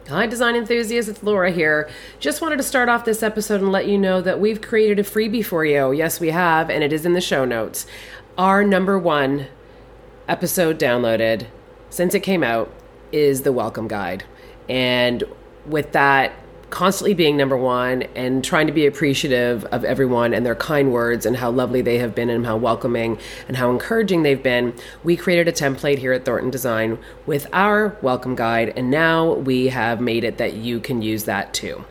Hi, design enthusiasts, it's Laura here. Just wanted to start off this episode and let you know that we've created a freebie for you. Yes, we have, and it is in the show notes. Our number one episode downloaded since it came out is the welcome guide. And with that constantly being number one and trying to be appreciative of everyone and their kind words and how lovely they have been and how welcoming and how encouraging they've been, we created a template here at Thornton Design with our welcome guide, and now we have made it that you can use that too.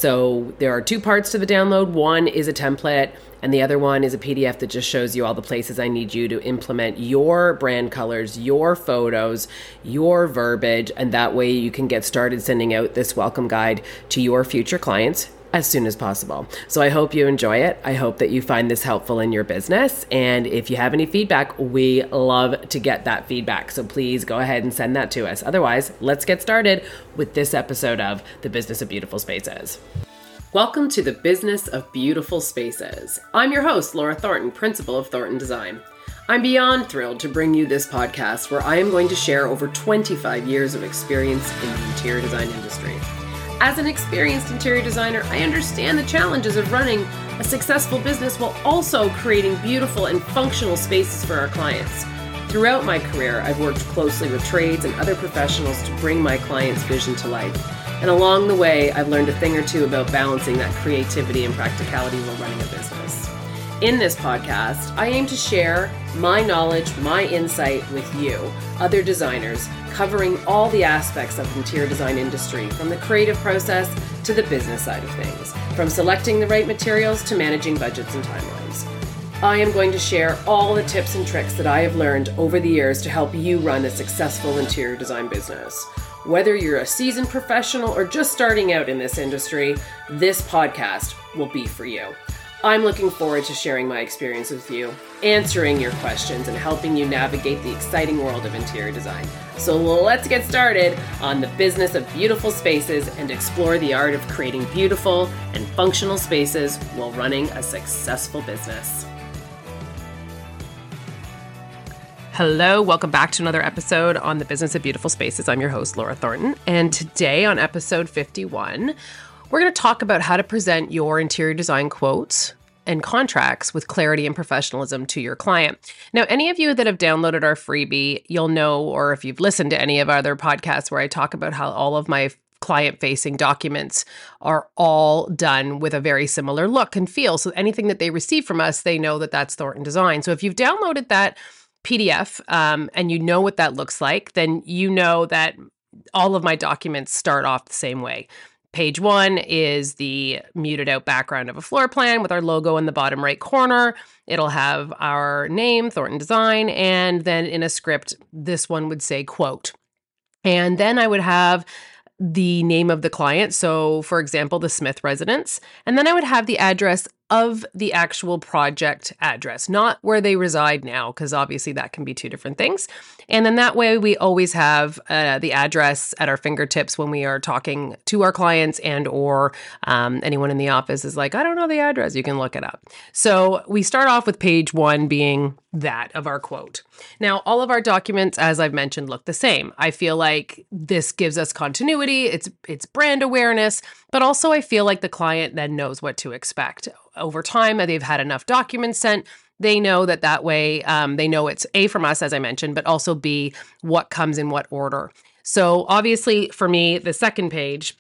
So there are two parts to the download. One is a template, and the other one is a PDF that just shows you all the places I need you to implement your brand colors, your photos, your verbiage, and that way you can get started sending out this welcome guide to your future clients as soon as possible. So I hope you enjoy it. I hope that you find this helpful in your business. And if you have any feedback, we love to get that feedback. So please go ahead and send that to us. Otherwise, let's get started with this episode of The Business of Beautiful Spaces. Welcome to the Business of Beautiful Spaces. I'm your host, Laura Thornton, principal of Thornton Design. I'm beyond thrilled to bring you this podcast where I am going to share over 25 years of experience in the interior design industry. As an experienced interior designer, I understand the challenges of running a successful business while also creating beautiful and functional spaces for our clients. Throughout my career, I've worked closely with trades and other professionals to bring my clients' vision to life. And along the way, I've learned a thing or two about balancing that creativity and practicality while running a business. In this podcast, I aim to share my knowledge, my insight with you, other designers, covering all the aspects of the interior design industry, from the creative process to the business side of things, from selecting the right materials to managing budgets and timelines. I am going to share all the tips and tricks that I have learned over the years to help you run a successful interior design business. Whether you're a seasoned professional or just starting out in this industry, this podcast will be for you. I'm looking forward to sharing my experience with you, answering your questions, and helping you navigate the exciting world of interior design. So let's get started on the business of beautiful spaces and explore the art of creating beautiful and functional spaces while running a successful business. Hello, welcome back to another episode on the Business of Beautiful Spaces. I'm your host, Laura Thornton, and today on episode 51, we're going to talk about how to present your interior design quotes and contracts with clarity and professionalism to your client. Now, any of you that have downloaded our freebie, you'll know, or if you've listened to any of our other podcasts where I talk about how all of my client-facing documents are all done with a very similar look and feel. So anything that they receive from us, they know that that's Thornton Design. So if you've downloaded that PDF and you know what that looks like, then you know that all of my documents start off the same way. Page 1 is the muted out background of a floor plan with our logo in the bottom right corner. It'll have our name, Thornton Design, and then in a script, this one would say quote. And then I would have the name of the client. So for example, the Smith residence. And then I would have the address of the actual project address, not where they reside now, because obviously that can be two different things. And then that way we always have the address at our fingertips when we are talking to our clients and or anyone in the office is like, I don't know the address, you can look it up. So we start off with page 1 being that of our quote. Now, all of our documents, as I've mentioned, look the same. I feel like this gives us continuity, it's brand awareness, but also I feel like the client then knows what to expect. Over time, they've had enough documents sent. They know that way, they know it's A from us, as I mentioned, but also B, what comes in what order. So obviously for me, the second page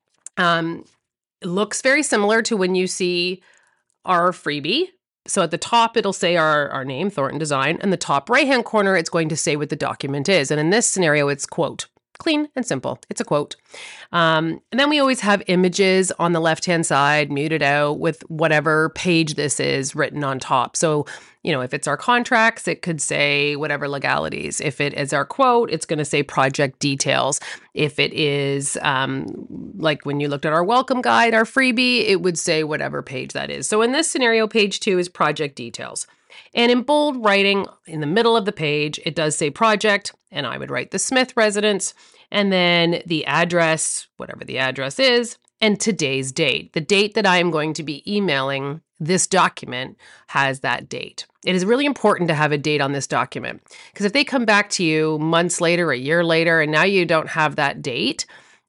looks very similar to when you see our freebie. So at the top, it'll say our name, Thornton Design, and the top right-hand corner, it's going to say what the document is. And in this scenario, it's quote. Clean and simple. It's a quote. And then we always have images on the left-hand side, muted out with whatever page this is written on top. So, if it's our contracts, it could say whatever legalities. If it is our quote, it's going to say project details. If it is like when you looked at our welcome guide, our freebie, it would say whatever page that is. So in this scenario, page 2 is project details. And in bold writing in the middle of the page, it does say project, and I would write the Smith residence, and then the address, whatever the address is, and today's date. The date that I am going to be emailing this document has that date. It is really important to have a date on this document, because if they come back to you months later, a year later, and now you don't have that date,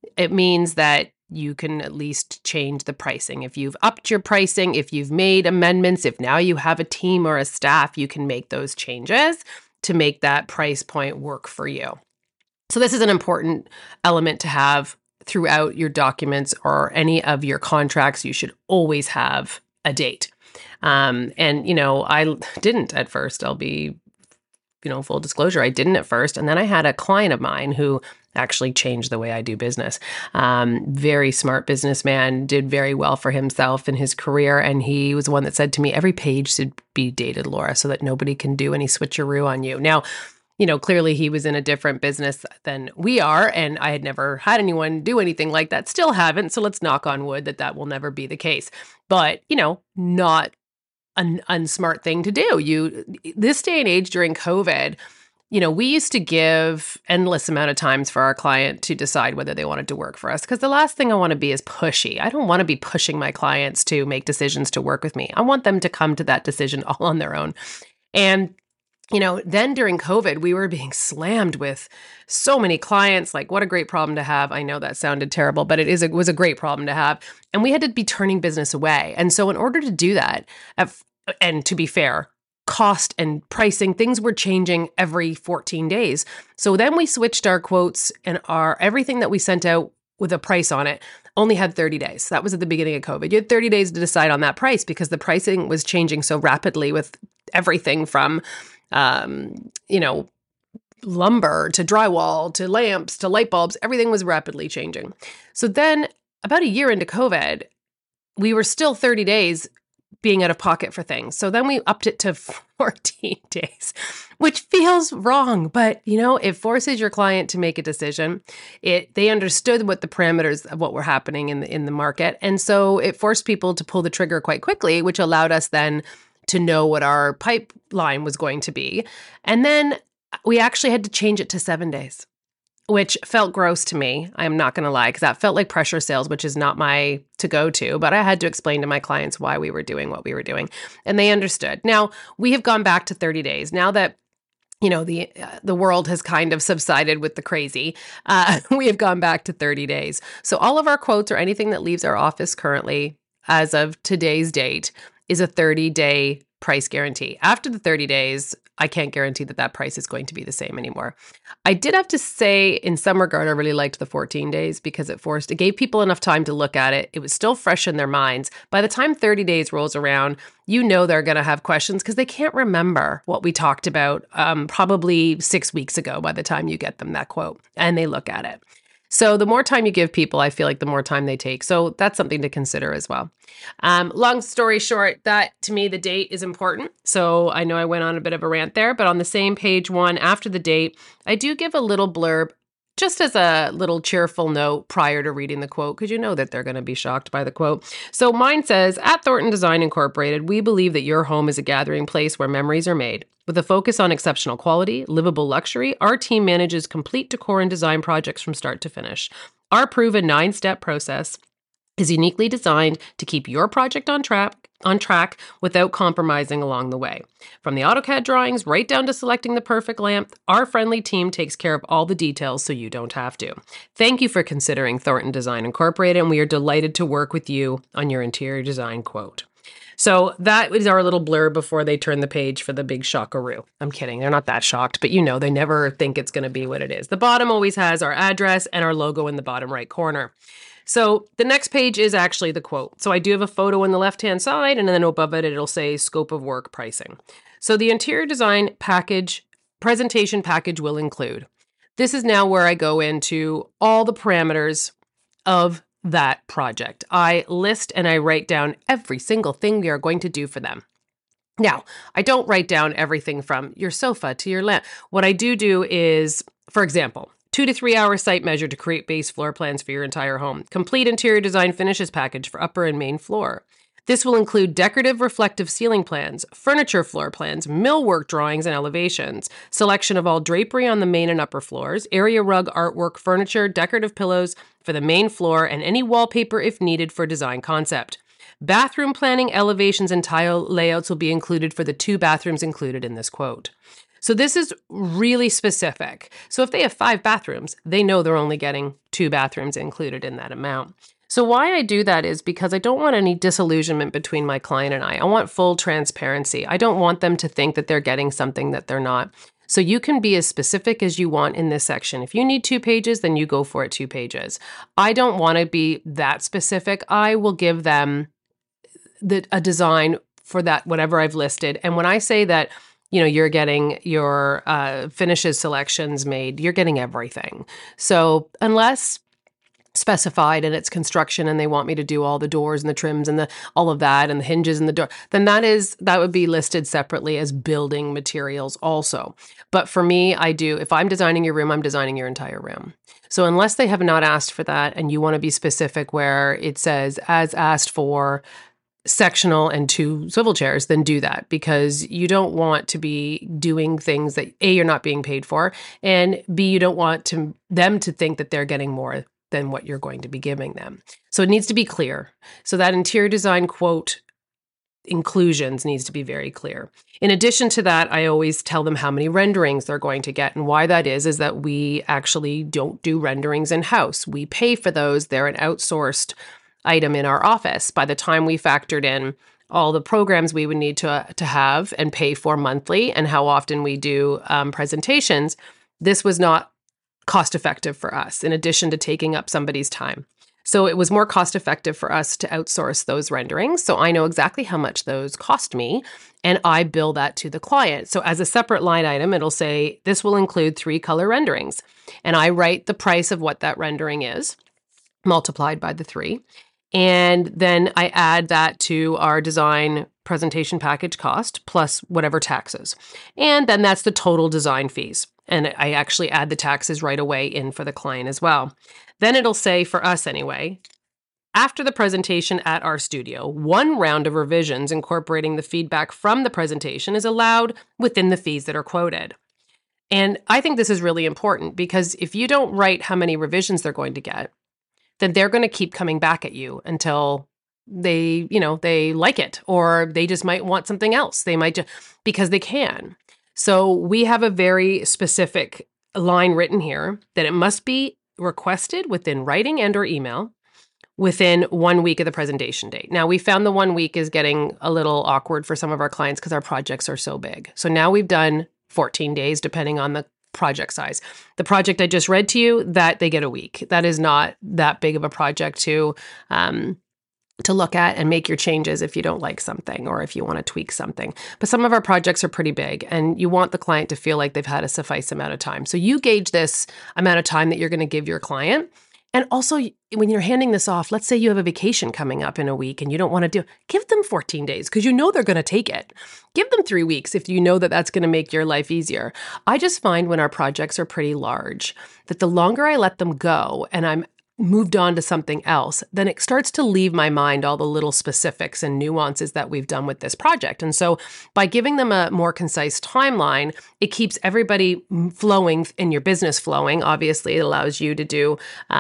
It means that you can at least change the pricing. If you've upped your pricing, if you've made amendments, if now you have a team or a staff, you can make those changes to make that price point work for you. So this is an important element to have throughout your documents or any of your contracts. You should always have a date. And, I didn't at first. I'll be, full disclosure, I didn't at first. And then I had a client of mine who actually changed the way I do business. Very smart businessman, did very well for himself in his career. And he was the one that said to me, every page should be dated, Laura, so that nobody can do any switcheroo on you. Now, clearly he was in a different business than we are, and I had never had anyone do anything like that. Still haven't. So let's knock on wood that will never be the case. But, not an unsmart thing to do. This day and age during COVID, we used to give endless amount of times for our client to decide whether they wanted to work for us. Because the last thing I want to be is pushy. I don't want to be pushing my clients to make decisions to work with me. I want them to come to that decision all on their own. And then during COVID, we were being slammed with so many clients. Like, what a great problem to have. I know that sounded terrible, but it was a great problem to have. And we had to be turning business away. And so in order to do that, and to be fair, cost and pricing, things were changing every 14 days. So then we switched our quotes, and everything that we sent out with a price on it only had 30 days. That was at the beginning of COVID. You had 30 days to decide on that price because the pricing was changing so rapidly with everything from lumber to drywall to lamps to light bulbs. Everything was rapidly changing. So then about a year into COVID, we were still 30 days being out of pocket for things. So then we upped it to 14 days, which feels wrong, but it forces your client to make a decision. They understood what the parameters of what were happening in the market. And so it forced people to pull the trigger quite quickly, which allowed us then to know what our pipeline was going to be. And then we actually had to change it to 7 days, which felt gross to me. I'm not going to lie, because that felt like pressure sales, which is not my to-go-to. But I had to explain to my clients why we were doing what we were doing. And they understood. Now, we have gone back to 30 days. Now that the world has kind of subsided with the crazy, we have gone back to 30 days. So all of our quotes or anything that leaves our office currently, as of today's date, is a 30-day price guarantee. After the 30 days, I can't guarantee that price is going to be the same anymore. I did have to say, in some regard, I really liked the 14 days because it gave people enough time to look at it. It was still fresh in their minds. By the time 30 days rolls around, they're going to have questions because they can't remember what we talked about probably 6 weeks ago by the time you get them that quote and they look at it. So the more time you give people, I feel like the more time they take. So that's something to consider as well. Long story short, that to me, the date is important. So I know I went on a bit of a rant there, but on the same page one, after the date, I do give a little blurb just as a little cheerful note prior to reading the quote, because that they're going to be shocked by the quote. So mine says, at Thornton Design Incorporated, we believe that your home is a gathering place where memories are made. With a focus on exceptional quality, livable luxury, our team manages complete decor and design projects from start to finish. Our proven 9-step process is uniquely designed to keep your project on track without compromising along the way. From the AutoCAD drawings right down to selecting the perfect lamp, our friendly team takes care of all the details so you don't have to. Thank you for considering Thornton Design Incorporated, and we are delighted to work with you on your interior design quote. So that is our little blurb before they turn the page for the big shockaroo. I'm kidding. They're not that shocked, but they never think it's going to be what it is. The bottom always has our address and our logo in the bottom right corner. So the next page is actually the quote. So I do have a photo on the left-hand side, and then above it, it'll say scope of work pricing. So the interior design presentation package will include. This is now where I go into all the parameters of that project. I list and I write down every single thing we are going to do for them. Now, I don't write down everything from your sofa to your lamp. What I do is, for example, 2 to 3 hour site measure to create base floor plans for your entire home. Complete interior design finishes package for upper and main floor. This will include decorative reflective ceiling plans, furniture floor plans, millwork drawings and elevations, selection of all drapery on the main and upper floors, area rug artwork, furniture, decorative pillows for the main floor, and any wallpaper if needed for design concept. Bathroom planning, elevations, and tile layouts will be included for the 2 bathrooms included in this quote. So this is really specific. So if they have 5 bathrooms, they know they're only getting 2 bathrooms included in that amount. So why I do that is because I don't want any disillusionment between my client and I. I want full transparency. I don't want them to think that they're getting something that they're not. So you can be as specific as you want in this section. If you need 2 pages, then you go for it 2 pages. I don't want to be that specific. I will give them a design for that, whatever I've listed. And when I say that, you're getting your finishes selections made, you're getting everything. So unless specified and it's construction and they want me to do all the doors and the trims and all of that and the hinges and the door, then that would be listed separately as building materials also. But for me, if I'm designing your room, I'm designing your entire room. So unless they have not asked for that and you want to be specific where it says as asked for sectional and 2 swivel chairs, then do that, because you don't want to be doing things that A, you're not being paid for, and B, you don't want them to think that they're getting more than what you're going to be giving them. So it needs to be clear. So that interior design quote inclusions needs to be very clear. In addition to that, I always tell them how many renderings they're going to get. And why that is that we actually don't do renderings in-house. We pay for those. They're an outsourced item in our office. By the time we factored in all the programs we would need to have and pay for monthly and how often we do presentations, this was not cost effective for us, in addition to taking up somebody's time. So it was more cost effective for us to outsource those renderings. So I know exactly how much those cost me, and I bill that to the client. So as a separate line item, it'll say, this will include 3 color renderings. And I write the price of what that rendering is, multiplied by the 3. And then I add that to our design presentation package cost plus whatever taxes. And then that's the total design fees. And I actually add the taxes right away in for the client as well. Then it'll say, for us anyway, after the presentation at our studio, 1 round of revisions incorporating the feedback from the presentation is allowed within the fees that are quoted. And I think this is really important, because if you don't write how many revisions they're going to get, then they're going to keep coming back at you until they like it, or they just might want something else. They might just, because they can. So we have a very specific line written here that it must be requested within writing and or email within 1 week of the presentation date. Now, we found the 1 week is getting a little awkward for some of our clients because our projects are so big. So now we've done 14 days, depending on the project size. The project I just read to you, that they get a week. That is not that big of a project to look at and make your changes if you don't like something or if you want to tweak something. But some of our projects are pretty big, and you want the client to feel like they've had a suffice amount of time. So you gauge this amount of time that you're going to give your client. And also, when you're handing this off, let's say you have a vacation coming up in a week and you don't want to give them 14 days because you know they're going to take it. Give them 3 weeks if you know that that's going to make your life easier. I just find when our projects are pretty large that the longer I let them go and I'm moved on to something else, then it starts to leave my mind all the little specifics and nuances that we've done with this project. And so by giving them a more concise timeline, it keeps everybody flowing and your business flowing. Obviously, it allows you to do,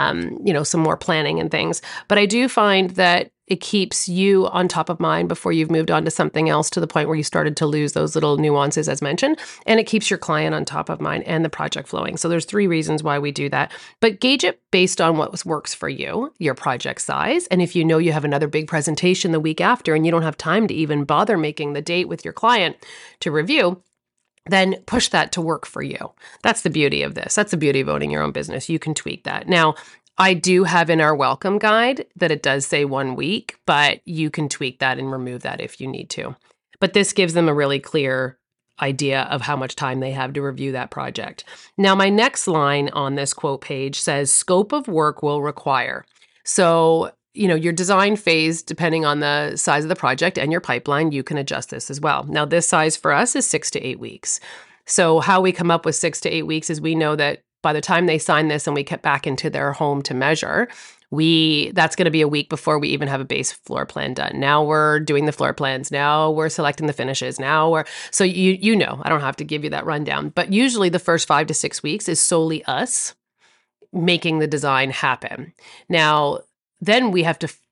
some more planning and things. But I do find that it keeps you on top of mind before you've moved on to something else, to the point where you started to lose those little nuances as mentioned. And it keeps your client on top of mind and the project flowing. So there's 3 reasons why we do that. But gauge it based on what works for you, your project size. And if you know you have another big presentation the week after and you don't have time to even bother making the date with your client to review, then push that to work for you. That's the beauty of this. That's the beauty of owning your own business. You can tweak that. Now, I do have in our welcome guide that it does say 1 week, but you can tweak that and remove that if you need to. But this gives them a really clear idea of how much time they have to review that project. Now, my next line on this quote page says, scope of work will require. So, your design phase, depending on the size of the project and your pipeline, you can adjust this as well. Now, this size for us is 6 to 8 weeks. So how we come up with 6 to 8 weeks is we know that by the time they sign this and we get back into their home to measure, that's going to be a week before we even have a base floor plan done. Now we're doing the floor plans. Now we're selecting the finishes. So I don't have to give you that rundown. But usually the first 5 to 6 weeks is solely us making the design happen. Now, then we have to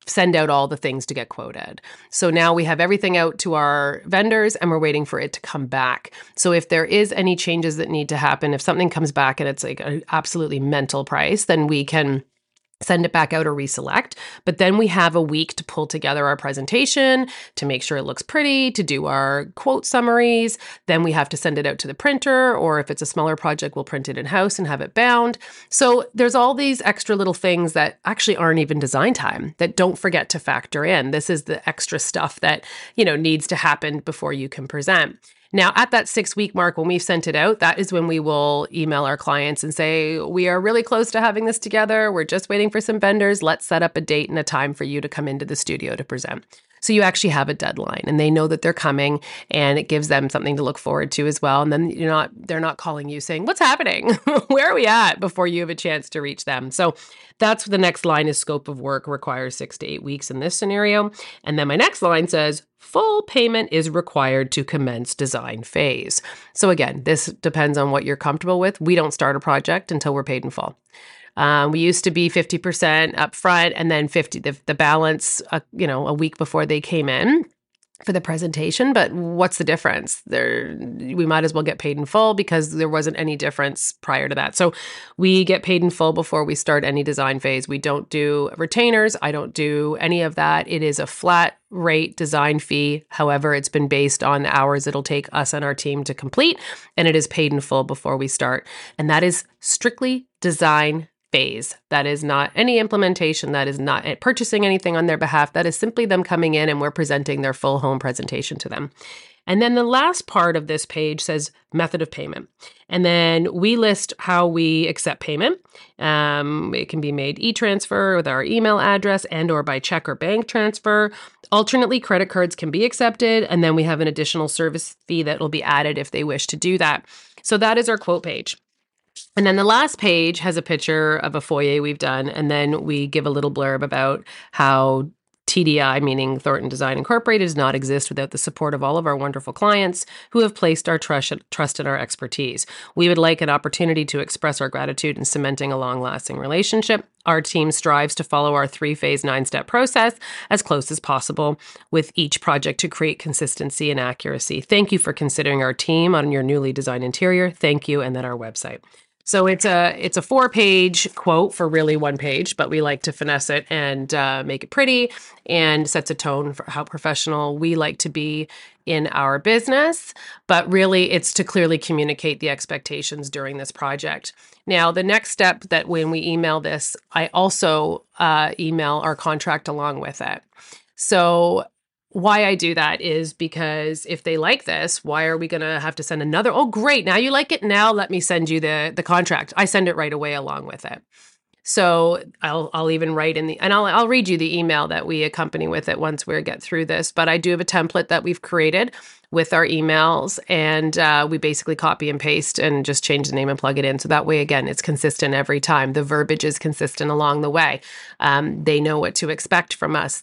send out all the things to get quoted. So now we have everything out to our vendors and we're waiting for it to come back. So if there is any changes that need to happen, if something comes back and it's like an absolutely mental price, then we can send it back out or reselect. But then we have a week to pull together our presentation, to make sure it looks pretty, to do our quote summaries. Then we have to send it out to the printer, or if it's a smaller project, we'll print it in-house and have it bound. So there's all these extra little things that actually aren't even design time that don't forget to factor in. This is the extra stuff that, needs to happen before you can present. Now, at that 6-week mark, when we've sent it out, that is when we will email our clients and say, we are really close to having this together. We're just waiting for some vendors. Let's set up a date and a time for you to come into the studio to present. So you actually have a deadline and they know that they're coming, and it gives them something to look forward to as well. And then they're not calling you saying, what's happening? Where are we at? Before you have a chance to reach them. So that's the next line is scope of work requires 6 to 8 weeks in this scenario. And then my next line says, full payment is required to commence design phase. So again, this depends on what you're comfortable with. We don't start a project until we're paid in full. We used to be 50% upfront and then 50, the balance, a week before they came in for the presentation. But what's the difference? We might as well get paid in full because there wasn't any difference prior to that. So we get paid in full before we start any design phase. We don't do retainers. I don't do any of that. It is a flat rate design fee. However, it's been based on hours it'll take us and our team to complete, and it is paid in full before we start. And that is strictly design phase. That is not any implementation. That is not purchasing anything on their behalf. That is simply them coming in and we're presenting their full home presentation to them. And then the last part of this page says method of payment. And then we list how we accept payment. It can be made e-transfer with our email address and or by check or bank transfer. Alternately, credit cards can be accepted. And then we have an additional service fee that will be added if they wish to do that. So that is our quote page. And then the last page has a picture of a foyer we've done, and then we give a little blurb about how TDI, meaning Thornton Design Incorporated, does not exist without the support of all of our wonderful clients who have placed our trust in our expertise. We would like an opportunity to express our gratitude in cementing a long-lasting relationship. Our team strives to follow our 3-phase, 9-step process as close as possible with each project to create consistency and accuracy. Thank you for considering our team on your newly designed interior. Thank you. And then our website. So it's a 4-page quote for really 1 page, but we like to finesse it and make it pretty and sets a tone for how professional we like to be in our business. But really, it's to clearly communicate the expectations during this project. Now, the next step that when we email this, I also email our contract along with it. So why I do that is because if they like this, why are we going to have to send another? Oh, great. Now you like it. Now let me send you the contract. I send it right away along with it. So I'll even write and I'll read you the email that we accompany with it once we get through this. But I do have a template that we've created with our emails, and we basically copy and paste and just change the name and plug it in. So that way, again, it's consistent every time. The verbiage is consistent along the way. They know what to expect from us.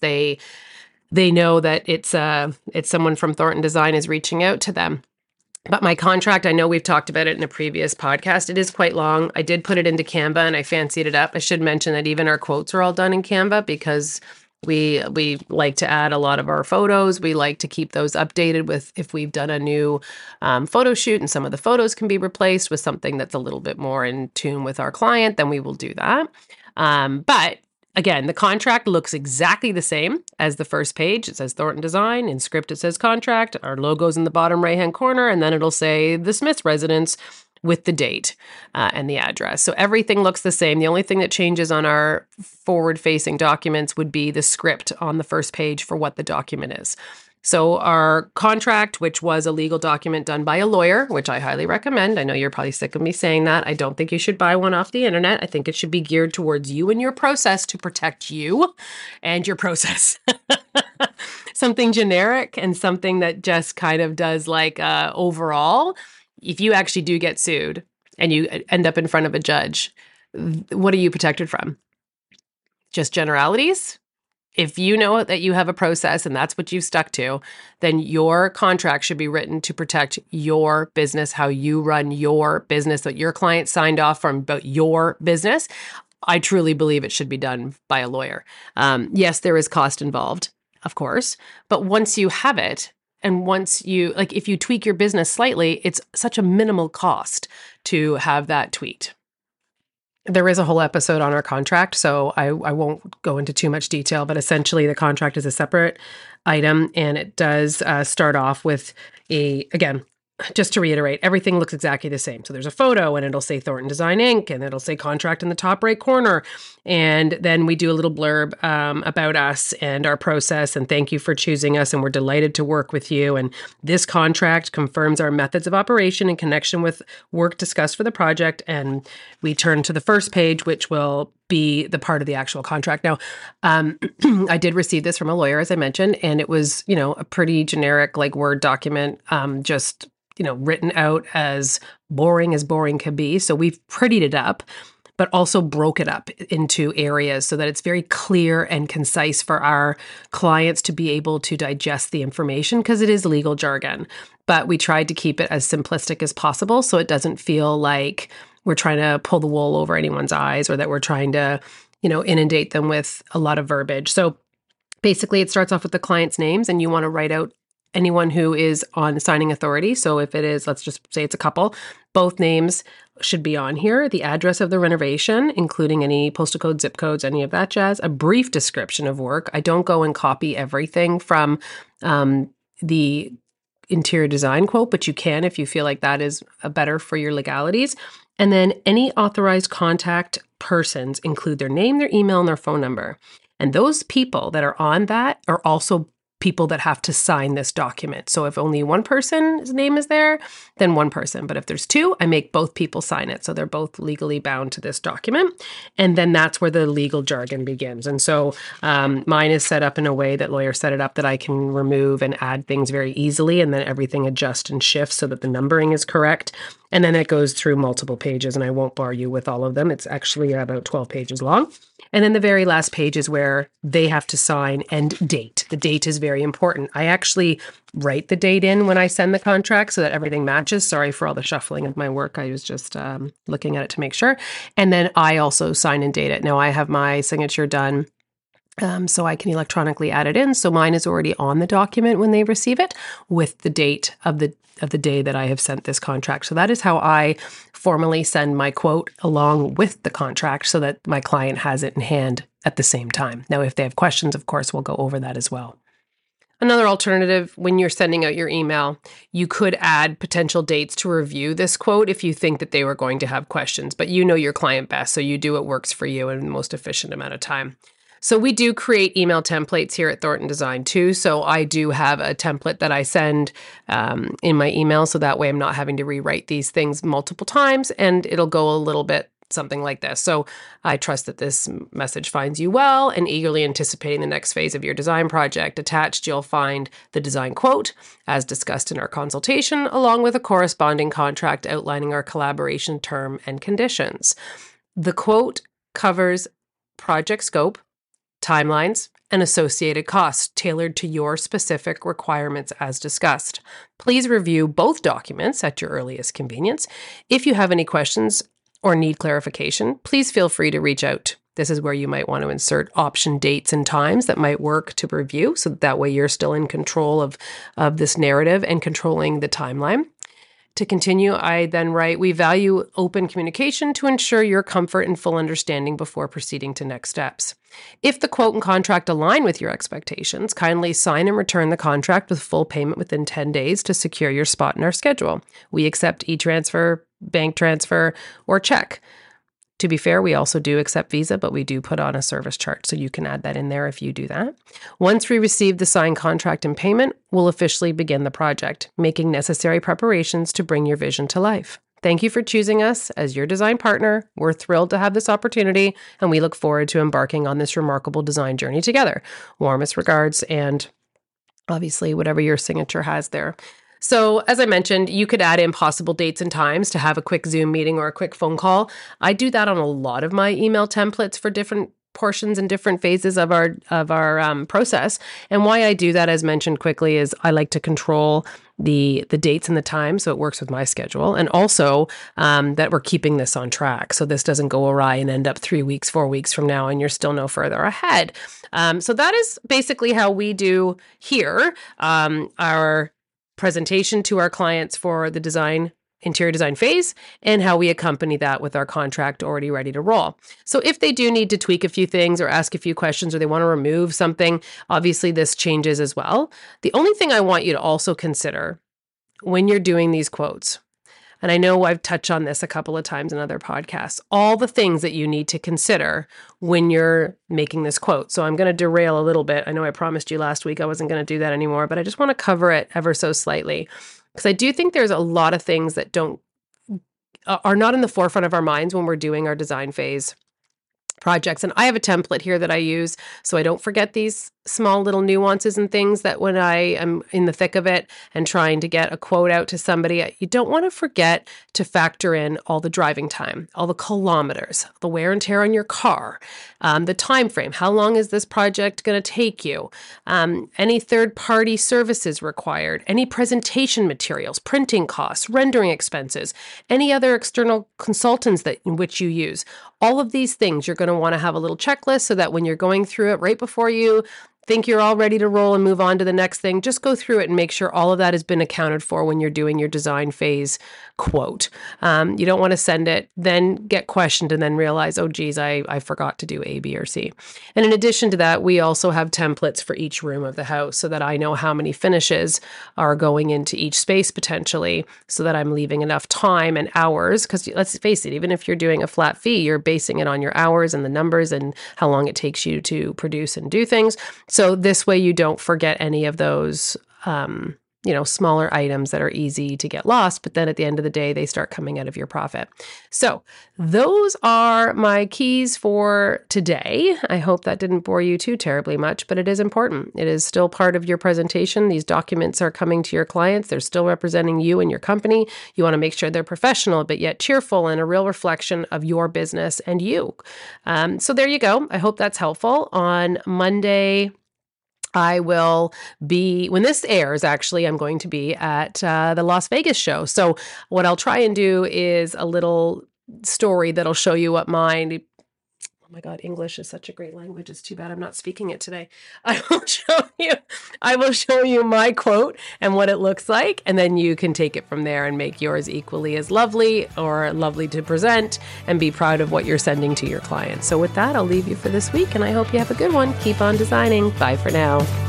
They know that it's someone from Thornton Design is reaching out to them. But my contract, I know we've talked about it in a previous podcast. It is quite long. I did put it into Canva and I fancied it up. I should mention that even our quotes are all done in Canva because we like to add a lot of our photos. We like to keep those updated with if we've done a new photo shoot and some of the photos can be replaced with something that's a little bit more in tune with our client, then we will do that. But again, the contract looks exactly the same as the first page. It says Thornton Design. In script, it says contract. Our logo's in the bottom right-hand corner, and then it'll say the Smith residence with the date and the address. So everything looks the same. The only thing that changes on our forward-facing documents would be the script on the first page for what the document is. So our contract, which was a legal document done by a lawyer, which I highly recommend. I know you're probably sick of me saying that. I don't think you should buy one off the internet. I think it should be geared towards you and your process to protect you and your process. Something generic and something that just kind of does like overall, if you actually do get sued and you end up in front of a judge, what are you protected from? Just generalities? If you know that you have a process and that's what you've stuck to, then your contract should be written to protect your business, how you run your business, that your client signed off from about your business. I truly believe it should be done by a lawyer. Yes, there is cost involved, of course, but once you have it, and once you, like, if you tweak your business slightly, it's such a minimal cost to have that tweaked. There is a whole episode on our contract, so I won't go into too much detail, but essentially the contract is a separate item, and it does start off with again, just to reiterate, everything looks exactly the same. So there's a photo and it'll say Thornton Design Inc. and it'll say contract in the top right corner. And then we do a little blurb about us and our process, and thank you for choosing us, and we're delighted to work with you. And this contract confirms our methods of operation in connection with work discussed for the project. And we turn to the first page, which will be the part of the actual contract. Now, I did receive this from a lawyer, as I mentioned, and it was, a pretty generic, like, Word document, just written out as boring can be. So we've prettied it up, but also broke it up into areas so that it's very clear and concise for our clients to be able to digest the information, because it is legal jargon. But we tried to keep it as simplistic as possible so it doesn't feel like we're trying to pull the wool over anyone's eyes, or that we're trying to, inundate them with a lot of verbiage. So basically it starts off with the client's names, and you want to write out anyone who is on signing authority. So if it is, let's just say it's a couple, both names should be on here, the address of the renovation, including any postal code, zip codes, any of that jazz, a brief description of work. I don't go and copy everything from the interior design quote, but you can if you feel like that is better for your legalities. And then any authorized contact persons include their name, their email, and their phone number. And those people that are on that are also people that have to sign this document. So if only one person's name is there, then one person. But if there's two, I make both people sign it. So they're both legally bound to this document. And then that's where the legal jargon begins. And so mine is set up in a way that lawyers set it up that I can remove and add things very easily, and then everything adjusts and shifts so that the numbering is correct. And then it goes through multiple pages, and I won't bore you with all of them. It's actually about 12 pages long. And then the very last page is where they have to sign and date. The date is very important. I actually write the date in when I send the contract so that everything matches. Sorry for all the shuffling of my work. I was just looking at it to make sure. And then I also sign and date it. Now I have my signature done, so I can electronically add it in. So mine is already on the document when they receive it with the date of the day that I have sent this contract. So that is how I formally send my quote along with the contract, so that my client has it in hand at the same time. Now, if they have questions, of course, we'll go over that as well. Another alternative, when you're sending out your email, you could add potential dates to review this quote if you think that they were going to have questions, but you know your client best, so you do what works for you in the most efficient amount of time. So we do create email templates here at Thornton Design too. So I do have a template that I send in my email, so that way I'm not having to rewrite these things multiple times, and it'll go a little bit something like this. So I trust that this message finds you well and eagerly anticipating the next phase of your design project. Attached, you'll find the design quote, as discussed in our consultation, along with a corresponding contract outlining our collaboration term and conditions. The quote covers project scope, timelines, and associated costs tailored to your specific requirements as discussed. Please review both documents at your earliest convenience. If you have any questions or need clarification, please feel free to reach out. This is where you might want to insert option dates and times that might work to review, so that way you're still in control of this narrative and controlling the timeline. To continue, I then write, we value open communication to ensure your comfort and full understanding before proceeding to next steps. If the quote and contract align with your expectations, kindly sign and return the contract with full payment within 10 days to secure your spot in our schedule. We accept e-transfer, bank transfer, or check. To be fair, we also do accept Visa, but we do put on a service chart, so you can add that in there if you do that. Once we receive the signed contract and payment, we'll officially begin the project, making necessary preparations to bring your vision to life. Thank you for choosing us as your design partner. We're thrilled to have this opportunity, and we look forward to embarking on this remarkable design journey together. Warmest regards, and obviously whatever your signature has there. So as I mentioned, you could add in possible dates and times to have a quick Zoom meeting or a quick phone call. I do that on a lot of my email templates for different portions and different phases of our process. And why I do that, as mentioned quickly, is I like to control the dates and the time so it works with my schedule, and also that we're keeping this on track so this doesn't go awry and end up 3 weeks, 4 weeks from now and you're still no further ahead. So that is basically how we do here our presentation to our clients for the interior design phase, and how we accompany that with our contract already ready to roll. So if they do need to tweak a few things or ask a few questions or they want to remove something, obviously this changes as well. The only thing I want you to also consider when you're doing these quotes, and I know I've touched on this a couple of times in other podcasts, all the things that you need to consider when you're making this quote. So I'm going to derail a little bit. I know I promised you last week I wasn't going to do that anymore, but I just want to cover it ever so slightly. Because I do think there's a lot of things that are not in the forefront of our minds when we're doing our design phase projects. And I have a template here that I use so I don't forget these small little nuances and things that when I am in the thick of it and trying to get a quote out to somebody, you don't want to forget to factor in all the driving time, all the kilometers, the wear and tear on your car, the time frame. How long is this project going to take you? Any third-party services required, any presentation materials, printing costs, rendering expenses, any other external consultants in which you use. All of these things you're going to want to have a little checklist so that when you're going through it right before you think you're all ready to roll and move on to the next thing, just go through it and make sure all of that has been accounted for when you're doing your design phase quote. You don't want to send it, then get questioned and then realize, oh geez, I forgot to do A, B, or C. And in addition to that, we also have templates for each room of the house so that I know how many finishes are going into each space potentially, so that I'm leaving enough time and hours. Because let's face it, even if you're doing a flat fee, you're basing it on your hours and the numbers and how long it takes you to produce and do things. So this way you don't forget any of those, smaller items that are easy to get lost, but then at the end of the day, they start coming out of your profit. So those are my keys for today. I hope that didn't bore you too terribly much, but it is important. It is still part of your presentation. These documents are coming to your clients. They're still representing you and your company. You want to make sure they're professional, but yet cheerful and a real reflection of your business and you. So there you go. I hope that's helpful. On Monday, I will be, when this airs, actually, I'm going to be at the Las Vegas show. So what I'll try and do is a little story that'll show you what mine. Oh my God, English is such a great language. It's too bad I'm not speaking it today. I will show you my quote and what it looks like, and then you can take it from there and make yours equally as lovely or lovely to present and be proud of what you're sending to your clients. So with that, I'll leave you for this week, and I hope you have a good one. Keep on designing. Bye for now.